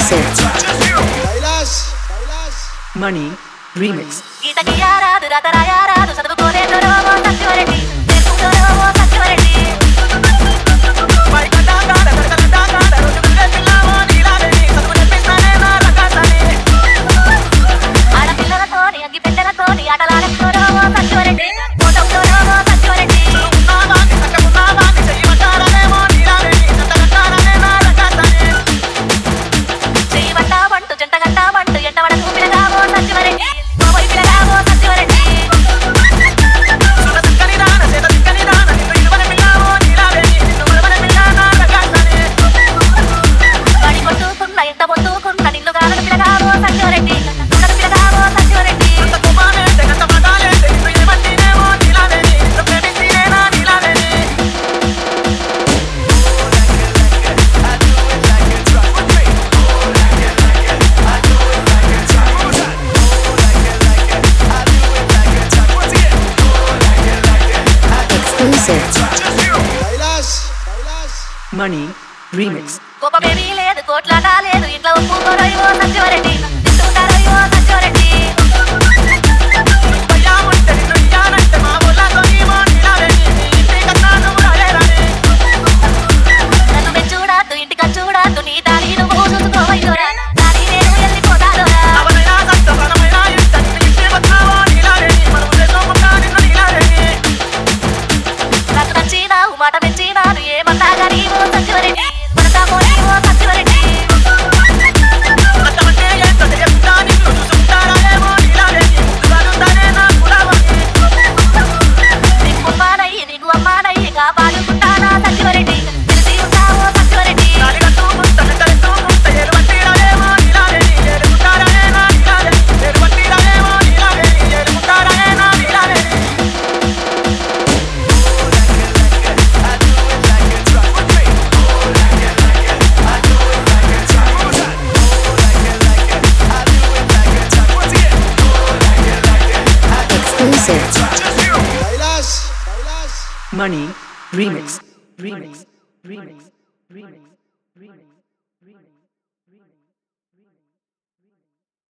Money Remix. Money Remix. Coco baby లేదు కోట్లాగా లేదు ఇంట్లో ఒప్పుకోరయ్యో సత్యవరెడ్డి తింటున్నారయ్యో సత్యవరెడ్డి భయ్యా ఉంటే నియ్యానంటే మా ఊళ్ళో నీమో నిలావేని ఇంటి కన్నాను రాలేరాని నన్ను మెచ్చుడాదు ఇంటికి చూడాదు నీ దారి నువ్వు చూసుకోవయ్యోరా దారి నేను వెళ్ళిపోతానురా అవనయా సత్తవనమైనా ఇంటి ఇంటి వస్తావో నిలావేని మనం చేసుకుంటా నిన్ను నిలావేని నాకు నచ్చినావు మాట మెచ్చినాను ఏమన్నా గానీ ఓ Satyavareddy Money Remix. Remix. Remix. Remix. Remix.